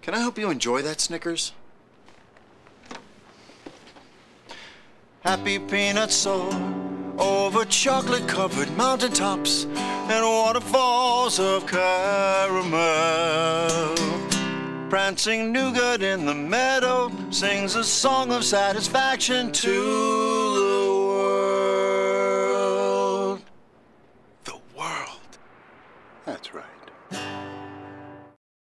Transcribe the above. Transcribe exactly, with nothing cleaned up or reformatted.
Can I help you enjoy that Snickers? Happy peanuts soar over chocolate-covered mountaintops and waterfalls of caramel. Prancing nougat in the meadow sings a song of satisfaction to